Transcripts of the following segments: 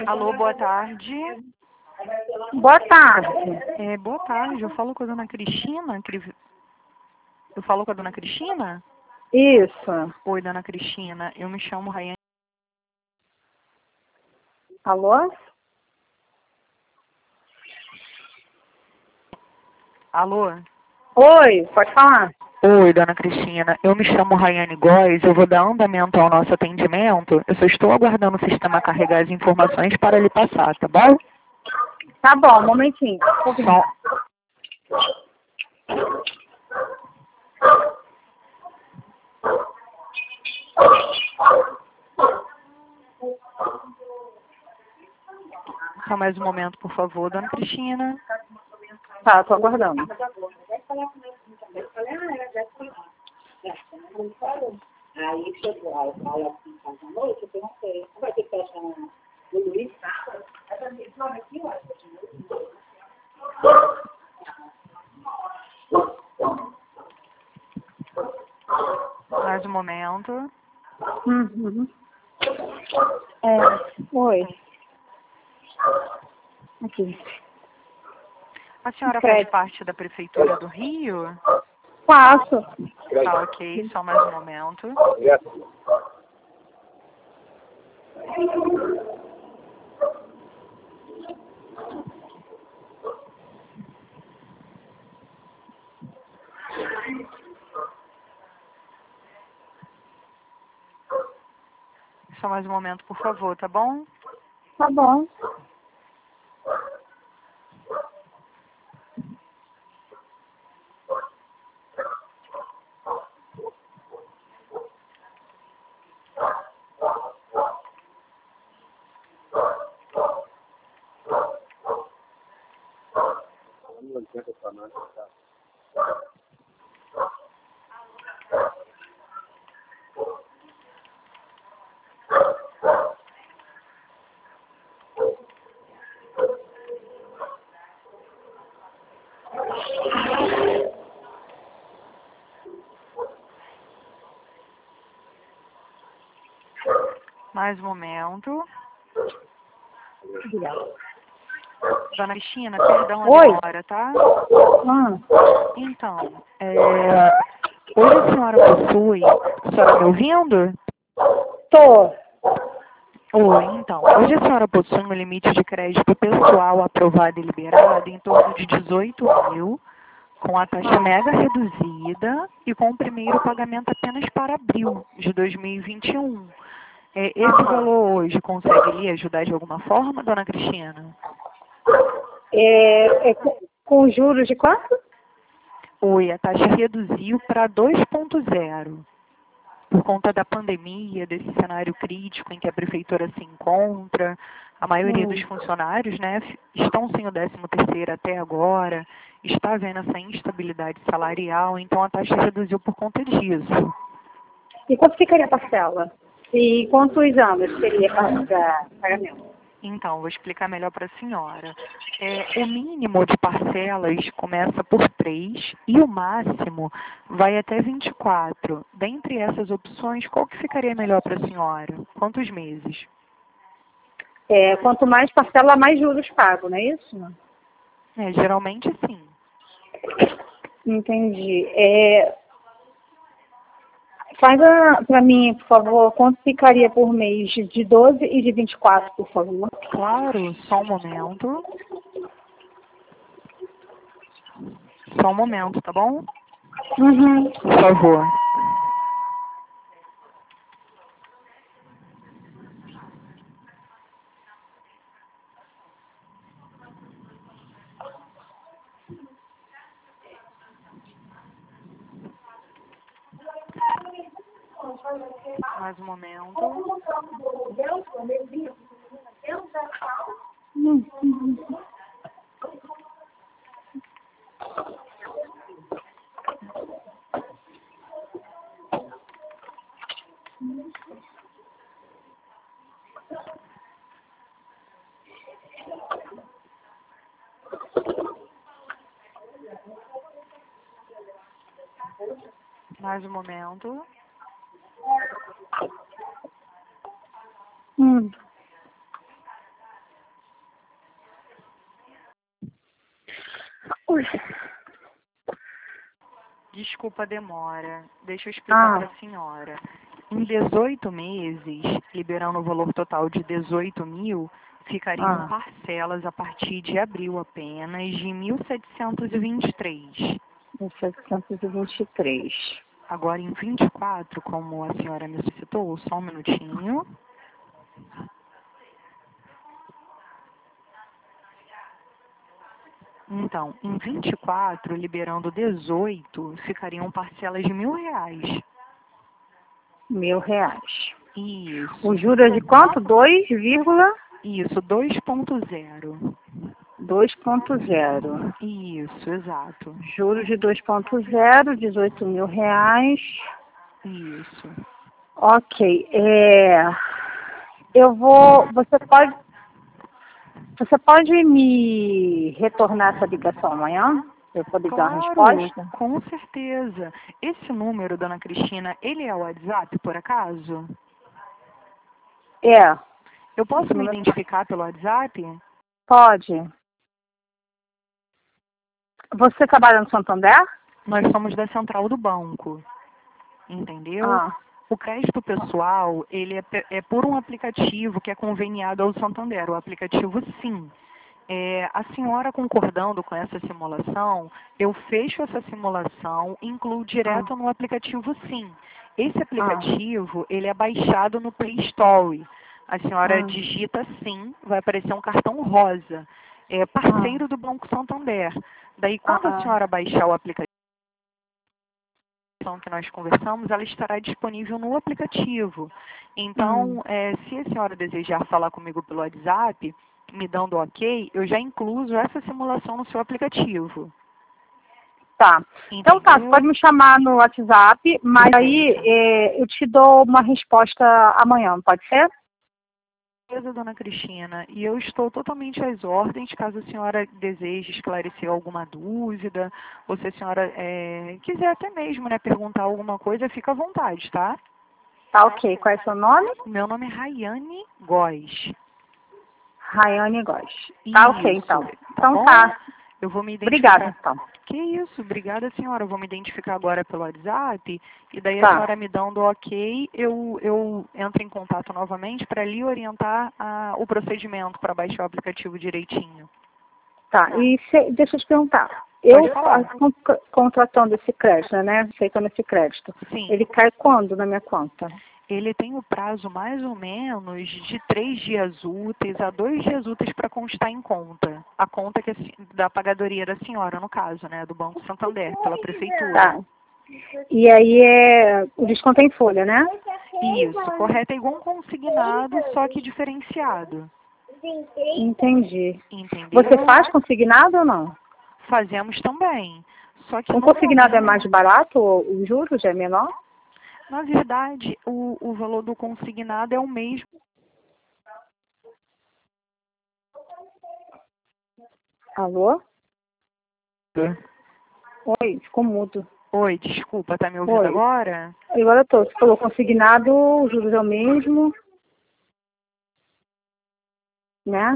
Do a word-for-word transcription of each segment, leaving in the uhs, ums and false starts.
Alô, boa tarde. Boa tarde. É, boa tarde, eu falo com a dona Cristina. Cri- Eu falo com a dona Cristina? Isso. Oi, dona Cristina, eu me chamo Rayane. Alô? Alô? Oi, pode falar. Oi, dona Cristina, eu me chamo Rayane Góes, eu vou dar andamento ao nosso atendimento. Eu só estou aguardando o sistema carregar as informações para lhe passar, tá bom? Tá bom, um momentinho. Só... Só mais um momento, por favor, dona Cristina. Tá, tô aguardando. Aí chegou a aula aqui em casa à noite, eu perguntei, não vai ter festa no Luiz sábado? Aí eu falei, não, aqui, olha, Mais um momento. Uhum. É, oi. Aqui. A senhora faz Crédito. parte da Prefeitura do Rio? Faço. Tá, ok, só mais um momento. Só mais um momento, por favor, tá bom? Tá bom. Mais um momento. Dona Cristina, perdão a Oi. demora, tá? Ah, Então, é... hoje a senhora possui... A senhora me ouvindo? tô. Oi, então. Hoje a senhora possui um limite de crédito pessoal aprovado e liberado em torno de dezoito mil, com a taxa mega reduzida e com o primeiro pagamento apenas para abril de dois mil e vinte e um. É, esse valor hoje conseguiria ajudar de alguma forma, dona Cristina? É, é com, com juros de quanto? Oi, a taxa reduziu para dois ponto zero. Por conta da pandemia, desse cenário crítico em que a prefeitura se encontra, a maioria dos Hum. funcionários, né, f- estão sem o décimo terceiro até agora, está havendo essa instabilidade salarial, então a taxa reduziu por conta disso. E quanto ficaria a parcela? E quantos anos seria para pagamento? Então, vou explicar melhor para a senhora. É, o mínimo de parcelas começa por três e o máximo vai até vinte e quatro. Dentre essas opções, qual que ficaria melhor para a senhora? Quantos meses? É, quanto mais parcela, mais juros pago, não é isso? É, geralmente sim. Entendi. É, faz para mim, por favor, quanto ficaria por mês de doze e de vinte e quatro, por favor? Claro, só um momento. Só um momento, tá bom? Uhum. Por favor. Mais um momento. Uhum. Mais um momento. Hum. Desculpa a demora. Deixa eu explicar Ah. para a senhora. Em dezoito meses, liberando o valor total de dezoito mil, ficariam Ah. parcelas a partir de abril apenas de mil setecentos e vinte e três. mil setecentos e vinte e três. Agora em vinte e quatro, como a senhora me solicitou, só um minutinho. Então, em vinte e quatro, liberando dezoito, ficariam parcelas de mil reais. Mil reais. Isso. O juros é de quanto? dois, Isso, dois ponto zero. dois ponto zero. Isso, exato. Juros de dois ponto zero, dezoito mil reais. Isso. Ok. É, eu vou. Você pode. Você pode me retornar essa ligação amanhã? Para eu poder dar uma Claro, resposta? com certeza. Esse número, dona Cristina, ele é o WhatsApp, por acaso? É. Eu posso Esse me número- identificar pelo WhatsApp? Pode. Você trabalha no Santander? Nós somos da central do banco, entendeu? Ah. O crédito pessoal, ele é, pe- é por um aplicativo que é conveniado ao Santander, o aplicativo Sim. É, a senhora concordando com essa simulação, eu fecho essa simulação e incluo direto no aplicativo Sim. Esse aplicativo, ele é baixado no Play Store. A senhora Ah. digita Sim, vai aparecer um cartão rosa, é, parceiro do Banco Santander. Daí, quando Ah. a senhora baixar o aplicativo que nós conversamos, ela estará disponível no aplicativo. Então, Hum. é, se a senhora desejar falar comigo pelo WhatsApp, me dando ok, eu já incluso essa simulação no seu aplicativo. Tá. Então tá, você Entendeu? pode me chamar no WhatsApp, mas aí Perfeito. é, eu te dou uma resposta amanhã, pode ser? Beleza, dona Cristina. E eu estou totalmente às ordens, caso a senhora deseje esclarecer alguma dúvida, ou se a senhora é, quiser até mesmo, né, perguntar alguma coisa, fica à vontade, tá? Tá, ok. Qual é o seu nome? Meu nome é Rayane Góes. Rayane Góes. Tá, ok, Isso, então. tá Então bom? tá. Eu vou me identificar. Obrigada, então. Que isso, obrigada senhora. Eu vou me identificar agora pelo WhatsApp e daí a Tá. senhora me dando ok, eu, eu entro em contato novamente para lhe orientar a, o procedimento para baixar o aplicativo direitinho. Tá, e se- deixa eu te perguntar. Eu, Pode falar. a- con- contratando esse crédito, né, aceitando esse crédito, Sim. ele cai quando na minha conta? Ele tem o prazo mais ou menos de três dias úteis a dois dias úteis para constar em conta. A conta que a se- da pagadoria da senhora, no caso, né, do Banco Santander, pela prefeitura. Tá. E aí é, o desconto é em folha, né? Isso, correto, é igual um consignado, só que diferenciado. Entendi. Entendeu? Você faz consignado ou não? Fazemos também. Só que O no consignado é momento, mais barato, ou os juros é menor? na verdade, o, o valor do consignado é o mesmo. Alô? Oi, ficou mudo. Oi, desculpa, tá me ouvindo Oi. agora? Agora eu tô. Você falou consignado, os juros é o mesmo, né?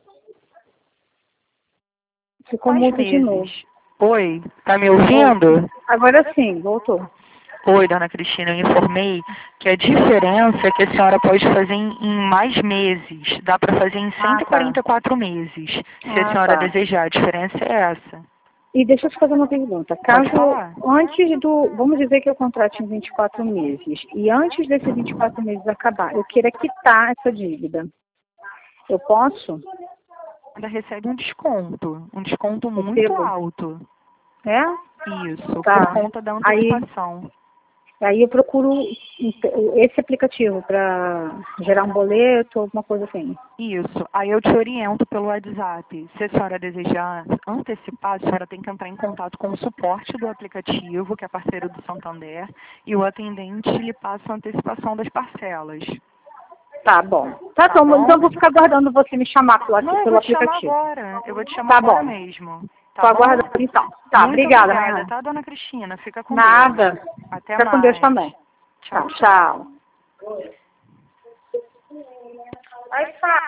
Ficou Quais mudo de novo. meses? Oi, tá me ouvindo? Agora sim, voltou. Oi, dona Cristina, eu informei que a diferença é que a senhora pode fazer em, em mais meses. Dá para fazer em cento e quarenta e quatro meses, se a Ah, senhora tá. desejar. A diferença é essa. E deixa eu te fazer uma pergunta. Pode Caso, falar. antes do, vamos dizer que eu contrate em vinte e quatro meses, e antes desses vinte e quatro meses acabar, eu queira quitar essa dívida, eu posso? Ainda recebe um desconto, um desconto muito Recebo? alto. É? Isso, Tá. por conta da Aí, antecipação. aí eu procuro esse aplicativo para gerar um boleto, alguma coisa assim. Isso. Aí eu te oriento pelo WhatsApp. Se a senhora desejar antecipar, a senhora tem que entrar em contato com o suporte do aplicativo, que é parceiro do Santander, e o atendente lhe passa a antecipação das parcelas. Tá bom. Tá, Tá bom, bom? então eu vou ficar aguardando você me chamar pelo, Não, eu pelo vou te chamar aplicativo. agora. Eu vou te chamar Tá agora bom. mesmo. Tô Tá bom? aguardando então. Tá, Muito obrigada, obrigada, Rayane. tá, dona Cristina? Fica com Deus. Nada. Até Fica mais. com Deus também. Tchau, Tá, tchau. Vai,